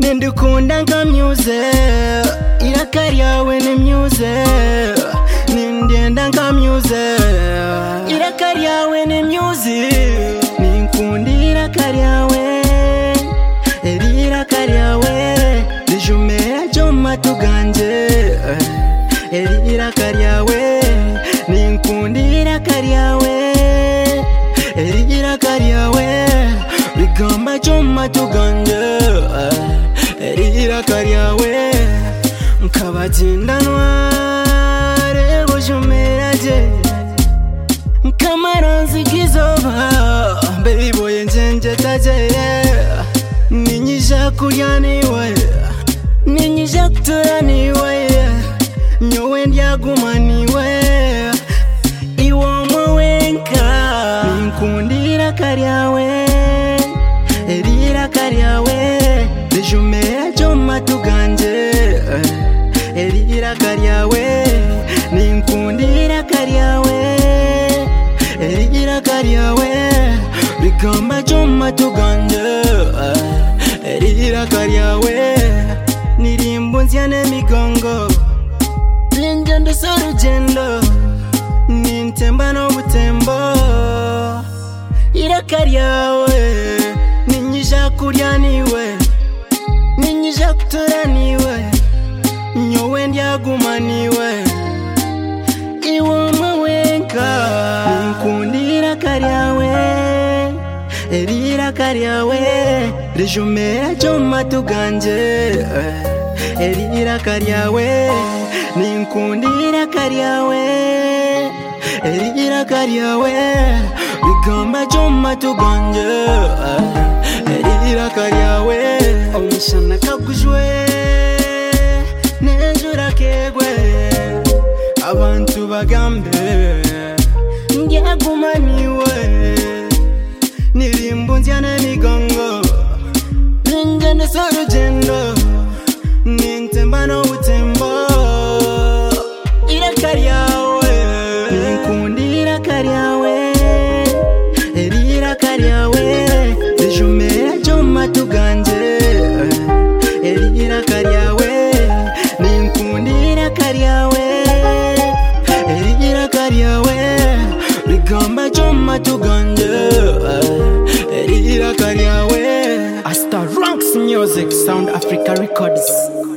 Nindukunda nka music, iraka ryawe ni music. Nindenda nka music, iraka ryawe ni music. Ninkunda iraka ryawe, iraka ryawe rijumera joma tuganje. Iraka ryawe, ninkunda iraka ryawe, iraka ryawe rigamba joma tuganje. Iraka ryawe nkabatindanwa rebo jumera je nkamaranzi kizoba baby boy njenje taje. Ninyija kurya niwe, ninyija kutura niwe, nyowe ndyaguma niwe, iwomo wenka. Ninkunda iraka ryawe, iraka ryawe rijumera joma tuganje. Iraka ryawe, ninkunda iraka ryawe, iraka ryawe rigamba joma tuganje. Iraka ryawe nirimbunzya n'emigongo, n'ingendo z'urugendo, nintemba n'obutembo. Iraka ryawe ninyija kurya niwe, ninyija kutura niwe, nyowe ndyaguma niwe, iwomo wenka. Ninkunda iraka ryawe, iraka ryawe rijumera joma tuganje. Iraka ryawe, ninkunda iraka ryawe, iraka ryawe rigamba joma tuganje. Iraka ryawe omushana kagujwe n'enjura kegwe, abantu bagambe ndyaguma niwe, nirimbunzya n'emigongo, n'ingendo z'urugendo, nintemba n'obutembo. Iraka ryawe, ninkunda iraka ryawe, iraka ryawe rijumera joma tuganje. Iraka ryawe, ninkunda iraka ryawe, iraka ryawe rigamba joma tuganje. Iraka ryawe. Asta Ranks Music, Sound Africa Records.